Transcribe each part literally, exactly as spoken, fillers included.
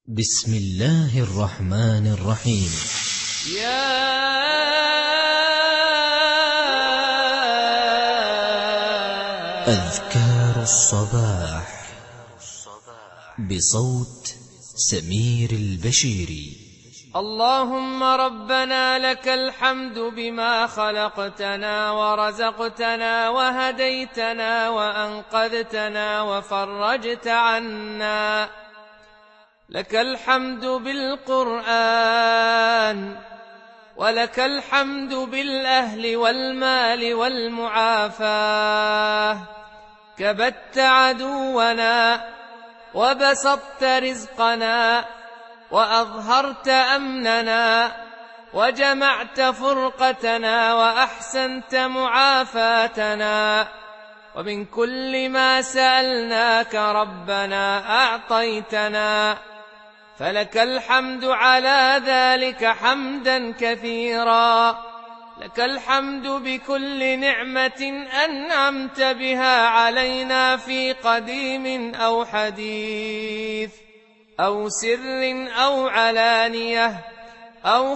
بسم الله الرحمن الرحيم. يا أذكار الصباح بصوت سمير البشيري. اللهم ربنا لك الحمد بما خلقتنا ورزقتنا وهديتنا وأنقذتنا وفرجت عنا. لك الحمد بالقرآن، ولك الحمد بالأهل والمال والمعافاة. كبت عدونا وبسطت رزقنا وأظهرت أمننا وجمعت فرقتنا وأحسنت معافاتنا. ومن كل ما سألناك ربنا أعطيتنا، فلك الحمد على ذلك حمدا كثيرا. لك الحمد بكل نعمة أنعمت بها علينا في قديم أو حديث أو سر أو علانية أو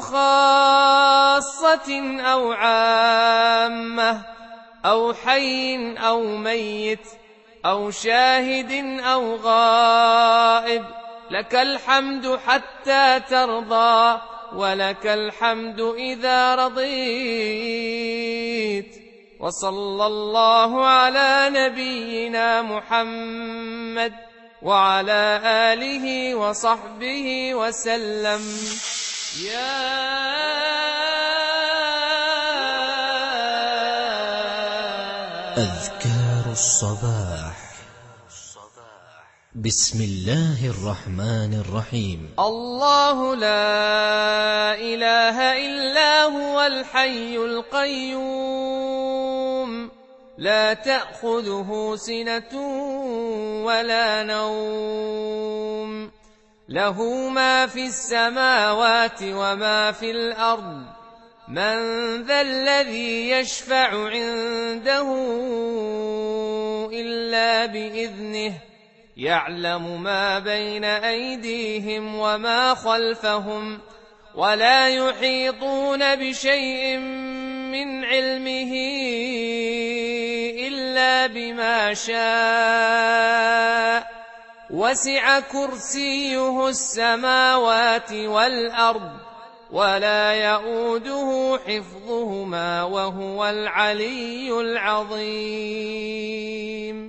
خاصة أو عامة أو حي أو ميت أو شاهد أو غائب. لك الحمد حتى ترضى، ولك الحمد إذا رضيت. وصلى الله على نبينا محمد وعلى آله وصحبه وسلم. يا أذكار الصباح بسم الله الرحمن الرحيم. الله لا إله إلا هو الحي القيوم، لا تأخذه سنة ولا نوم، له ما في السماوات وما في الأرض. من ذا الذي يشفع عنده إلا بإذنه، يعلم ما بين أيديهم وما خلفهم، ولا يحيطون بشيء من علمه إلا بما شاء. وسع كرسيه السماوات والأرض، ولا يئوده حفظهما وهو العلي العظيم.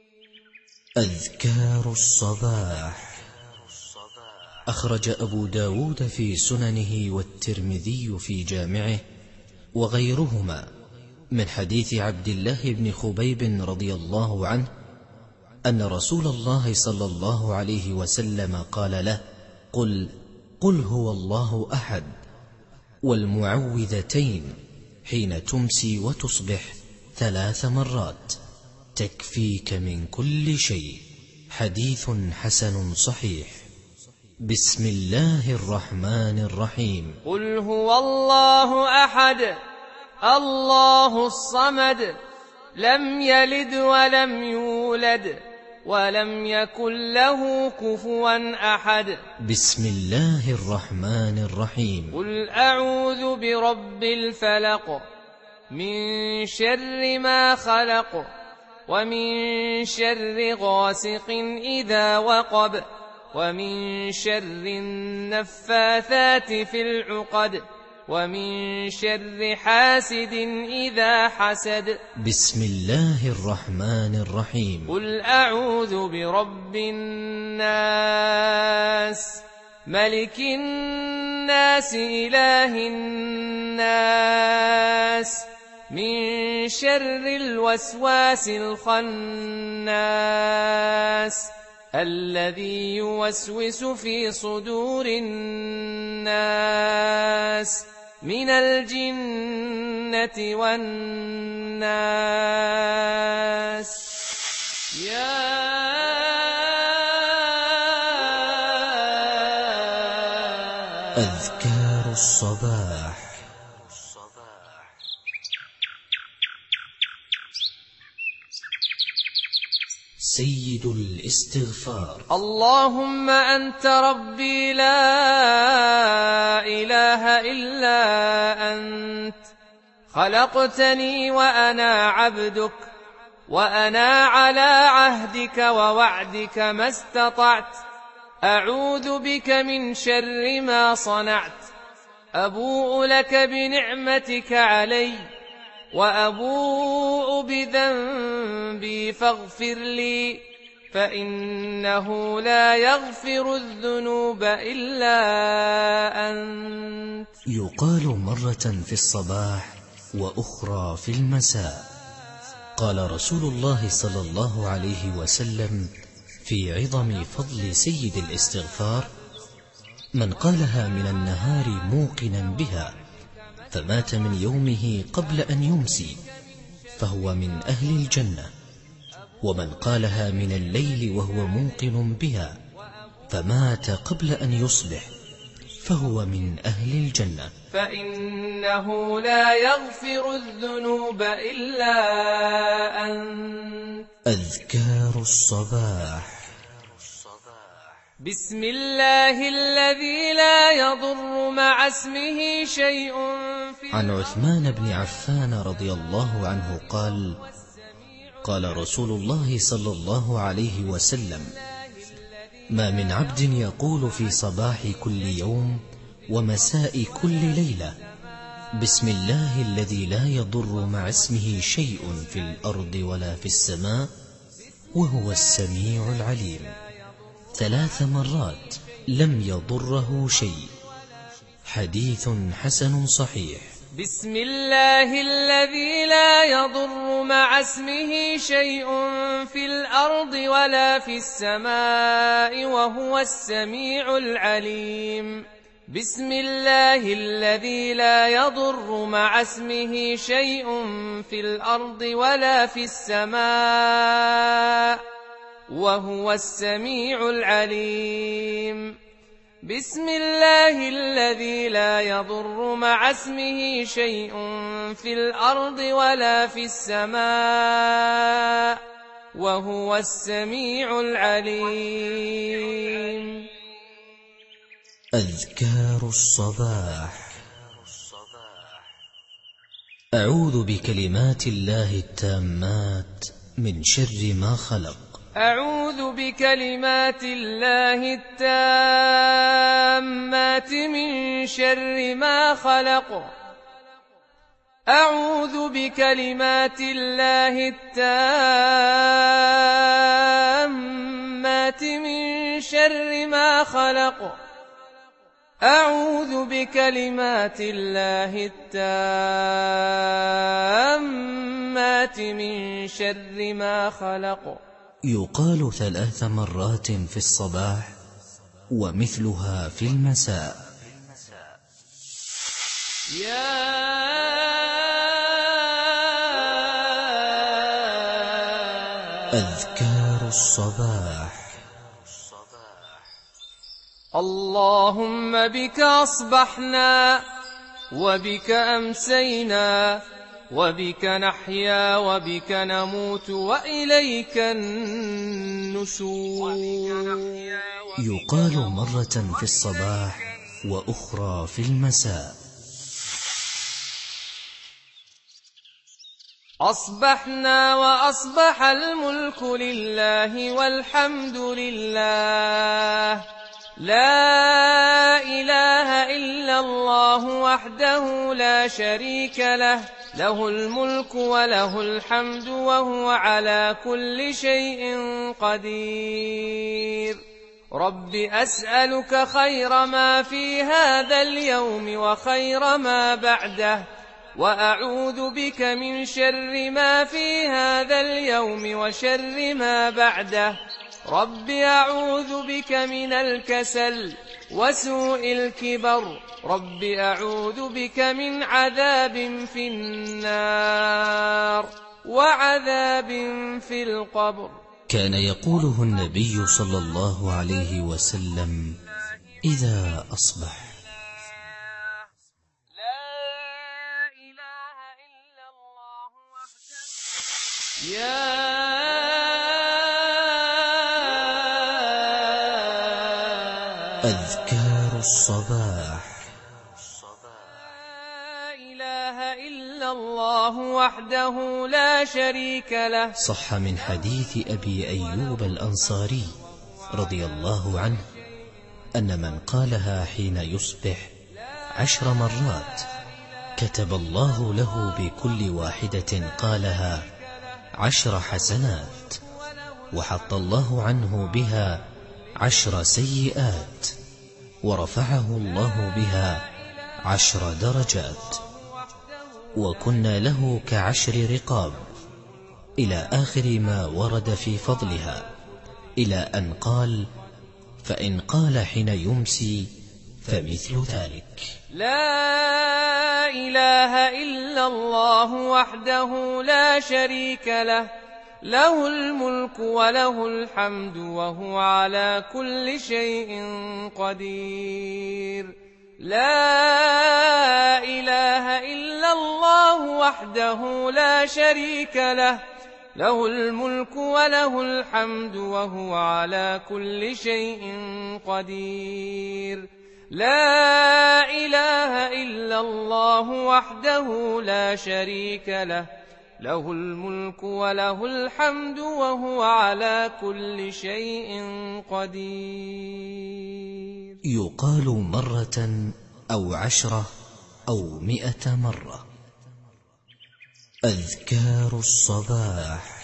أذكار الصباح. أخرج أبو داود في سننه والترمذي في جامعه وغيرهما من حديث عبد الله بن خبيب رضي الله عنه أن رسول الله صلى الله عليه وسلم قال له: قل قل هو الله أحد، والمعوذتين حين تمسي وتصبح ثلاث مرات، تكفيك من كل شيء. حديث حسن صحيح. بسم الله الرحمن الرحيم. قل هو الله أحد، الله الصمد، لم يلد ولم يولد ولم يكن له كفوا أحد. بسم الله الرحمن الرحيم. قل أعوذ برب الفلق، من شر ما خلق، ومن شر غاسق إذا وقب، ومن شر النفاثات في العقد، ومن شر حاسد إذا حسد. بسم الله الرحمن الرحيم. قل أعوذ برب الناس، ملك الناس، إله الناس، من شر الوسواس الخناس، الذي يوسوس في صدور الناس من الجنة والناس. يا أذكار الصباح. سيد الاستغفار. اللهم أنت ربي لا إله إلا أنت، خلقتني وأنا عبدك، وأنا على عهدك ووعدك ما استطعت، أعوذ بك من شر ما صنعت، أبوء لك بنعمتك علي وأبوء بذنبي فاغفر لي، فإنه لا يغفر الذنوب إلا أنت. يقال مرة في الصباح وأخرى في المساء. قال رسول الله صلى الله عليه وسلم في عظم فضل سيد الاستغفار: من قالها من النهار موقنا بها فمات من يومه قبل أن يمسي فهو من أهل الجنة، ومن قالها من الليل وهو موقن بها فمات قبل أن يصبح فهو من أهل الجنة، فإنه لا يغفر الذنوب إلا أنت. أذكار الصباح. بسم الله الذي لا يضر مع اسمه شيء في. عن عثمان بن عفان رضي الله عنه قال: قال رسول الله صلى الله عليه وسلم: ما من عبد يقول في صباح كل يوم ومساء كل ليلة: بسم الله الذي لا يضر مع اسمه شيء في الأرض ولا في السماء وهو السميع العليم، ثلاث مرات لم يضره شيء. حديث حسن صحيح. بسم الله الذي لا يضر مع اسمه شيء في الأرض ولا في السماء وهو السميع العليم. بسم الله الذي لا يضر مع اسمه شيء في الأرض ولا في السماء وهو السميع العليم. بسم الله الذي لا يضر مع اسمه شيء في الأرض ولا في السماء وهو السميع العليم. أذكار الصباح. أعوذ بكلمات الله التامات من شر ما خلق. أعوذ بكلمات الله التامات من شر ما خلق. أعوذ بكلمات الله التامات من شر ما خلق. أعوذ بكلمات الله التامات من شر ما خلق. يقال ثلاث مرات في الصباح ومثلها في المساء. يا أذكار الصباح. اللهم بك أصبحنا وبك أمسينا وبك نحيا وبك نموت وإليك النشور. يقال مرة في الصباح وأخرى في المساء. أصبحنا وأصبح الملك لله والحمد لله، لا إله إلا الله وحده لا شريك له، له الملك وله الحمد وهو على كل شيء قدير. رب أسألك خير ما في هذا اليوم وخير ما بعده، وأعوذ بك من شر ما في هذا اليوم وشر ما بعده. رب أعوذ بك من الكسل وسوء الكبر. رب أعوذ بك من عذاب في النار وعذاب في القبر. كان يقوله النبي صلى الله عليه وسلم إذا أصبح: يا أذكار الصباح. لا إله إلا الله وحده لا شريك له. صح من حديث أبي أيوب الأنصاري رضي الله عنه أن من قالها حين يصبح عشر مرات كتب الله له بكل واحدة قالها عشر حسنات، وحط الله عنه بها عشر سيئات، ورفعه الله بها عشر درجات، وكنا له كعشر رقاب، إلى آخر ما ورد في فضلها، إلى أن قال: فإن قال حين يمسي فمثل ذلك. لا إله إلا الله وحده لا شريك له، له الملك وله الحمد وهو على كل شيء قدير. لا إله إلا الله وحده لا شريك له، له الملك وله الحمد وهو على كل شيء قدير. لا إله إلا الله وحده لا شريك له، له الملك وله الحمد وهو على كل شيء قدير. يقال مرة أو عشرة أو مئة مرة. أذكار الصباح.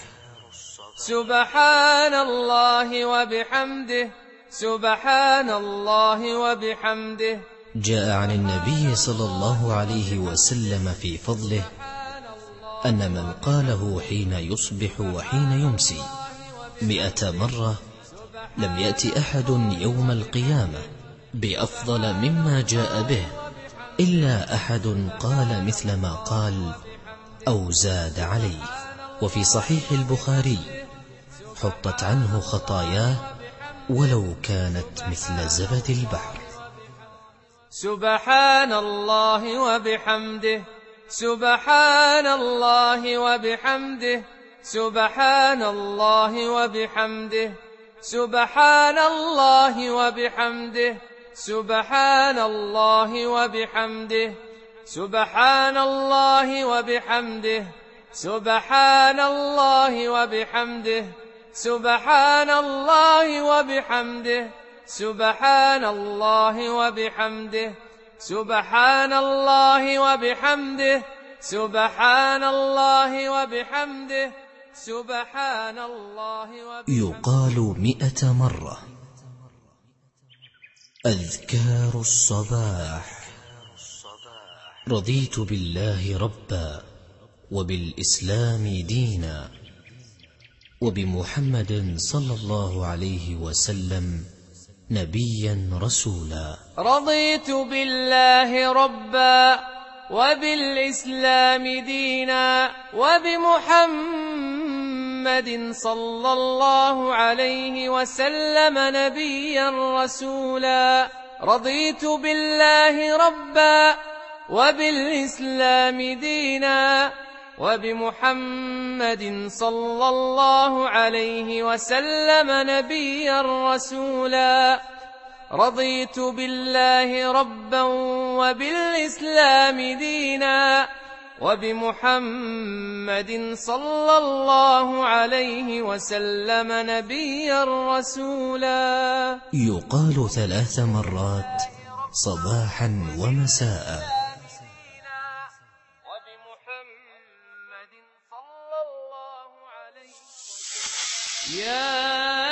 سبحان الله وبحمده، سبحان الله وبحمده. جاء عن النبي صلى الله عليه وسلم في فضله أن من قاله حين يصبح وحين يمسي مئة مرة لم يأتي أحد يوم القيامة بأفضل مما جاء به إلا أحد قال مثل ما قال أو زاد عليه. وفي صحيح البخاري: حطت عنه خطاياه ولو كانت مثل زبد البحر. سبحان الله وبحمده، سبحان الله وبحمده، سبحان الله وبحمده، سبحان الله وبحمده، سبحان الله وبحمده، سبحان الله وبحمده، سبحان الله وبحمده، سبحان الله وبحمده، سبحان الله وبحمده، سبحان الله وبحمده، سبحان الله وبحمده، سبحان الله وبحمده. يقال مئة مرة. أذكار الصباح. رضيت بالله ربا وبالإسلام دينا وبمحمد صلى الله عليه وسلم نبيا رسولا. رضيت بالله ربا وبالإسلام دينا وبمحمد صلى الله عليه وسلم نبيا رسولا. رضيت بالله ربا وبالإسلام دينا وبمحمد صلى الله عليه وسلم نبيا رسولا. رضيت بالله ربا وبالإسلام دينا وبمحمد صلى الله عليه وسلم نبيا رسولا. يقال ثلاث مرات صباحا ومساء. يا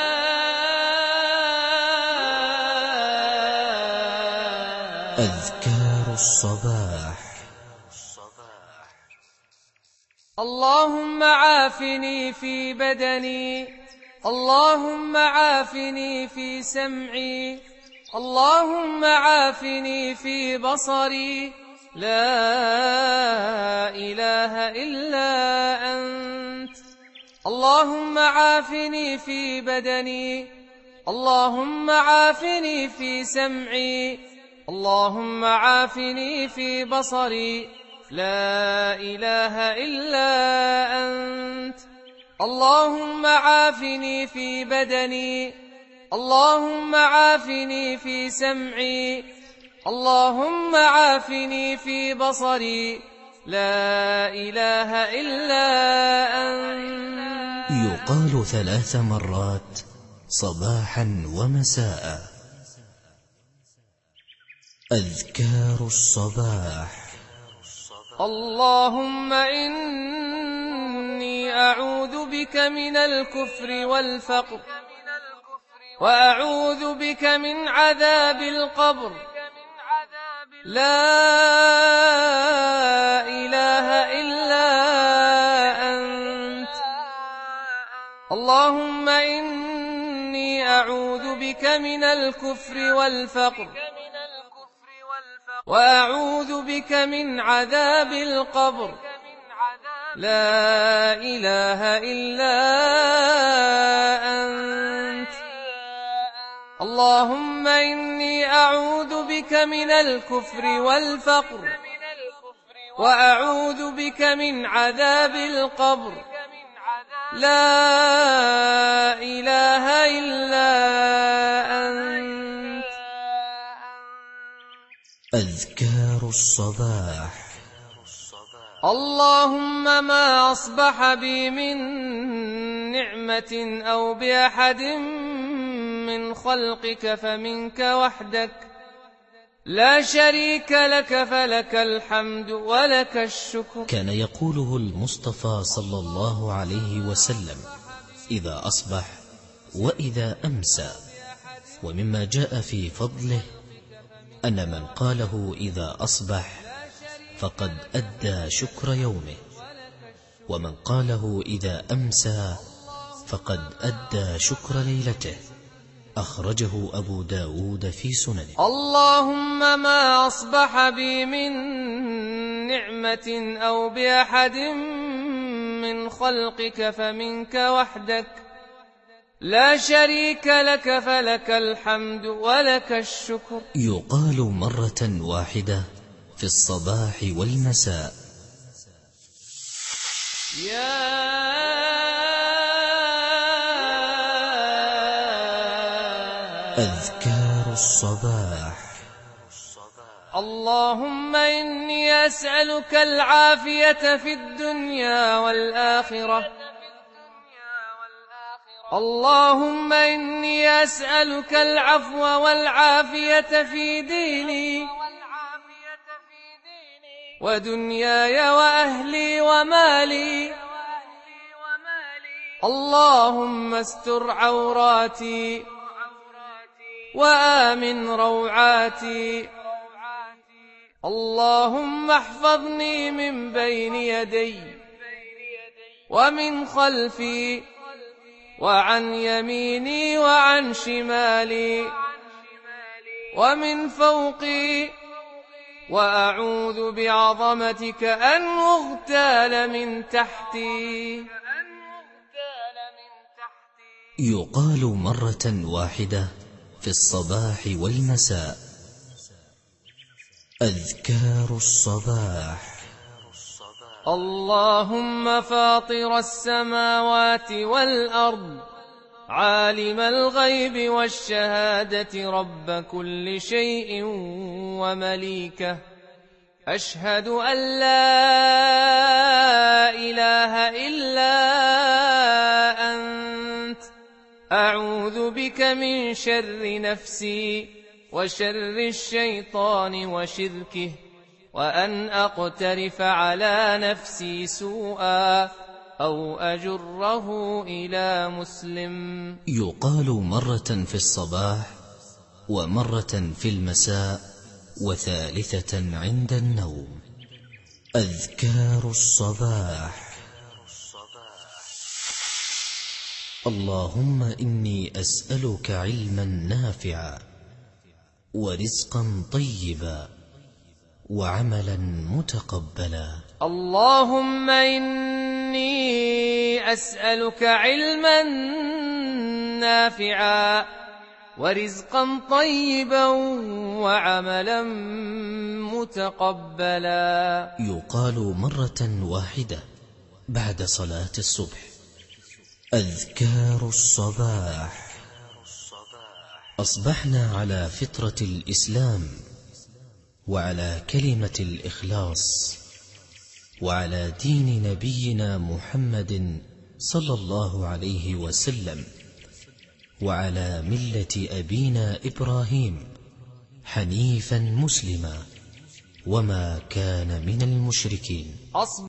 أذكار الصباح. اللهم عافني في بدني، اللهم عافني في سمعي، اللهم عافني في بصري. لا إله إلا أنت. اللهم عافني في بدني، اللهم عافني في سمعي، اللهم عافني في بصري. لا إله إلا أنت. اللهم عافني في بدني، اللهم عافني في سمعي، اللهم عافني في بصري، لا إله إلا أنت. يقال ثلاث مرات صباحا ومساء. أذكار الصباح. اللهم إني أعوذ بك من الكفر والفقر، وأعوذ بك من عذاب القبر، لا إله إلا أنت. اللهم إني أعوذ بك من الكفر والفقر، وأعوذ بك من عذاب القبر، لا إله إلا أنت. اللهم إني أعوذ بك من الكفر والفقر، وأعوذ بك من عذاب القبر، لا إله إلا أنت. أذكار الصباح. اللهم ما أصبح بي من نعمة أو بأحد من خلقك فمنك وحدك، لا شريك لك، فلك الحمد ولك الشكر. كان يقوله المصطفى صلى الله عليه وسلم إذا أصبح وإذا أمسى. ومما جاء في فضله أن من قاله إذا أصبح فقد أدى شكر يومه، ومن قاله إذا أمسى فقد أدى شكر ليلته. أخرجه أبو داود في سننه. اللهم ما أصبح بي من نعمة أو بأحد من خلقك فمنك وحدك، لا شريك لك، فلك الحمد ولك الشكر. يقال مرة واحدة في الصباح والمساء. يا أذكار الصباح. اللهم إني أسألك العافية في الدنيا والآخرة. اللهم إني أسألك العفو والعافية في ديني ودنياي وأهلي ومالي. اللهم استر عوراتي وآمن روعاتي. اللهم احفظني من بين يدي ومن خلفي وعن يميني وعن شمالي ومن فوقي، وأعوذ بعظمتك أن أغتال من تحتي. يقال مرة واحدة في الصباح والمساء. أذكار الصباح. اللهم فاطر السماوات والأرض، عالم الغيب والشهادة، رب كل شيء ومليكه، أشهد أن لا إله إلا أنت، أعوذ بك من شر نفسي وشر الشيطان وشركه، وأن أقترف على نفسي سوءا أو أجره إلى مسلم. يقال مرة في الصباح ومرة في المساء وثالثة عند النوم. أذكار الصباح. اللهم إني أسألك علما نافعا ورزقا طيبا وعملا متقبلا. اللهم إني أسألك علما نافعا ورزقا طيبا وعملا متقبلا. يقال مرة واحدة بعد صلاة الصبح. أذكار الصباح. أصبحنا على فطرة الإسلام، وعلى كلمة الإخلاص، وعلى دين نبينا محمد صلى الله عليه وسلم، وعلى ملة أبينا إبراهيم حنيفا مسلما، وما كان من المشركين.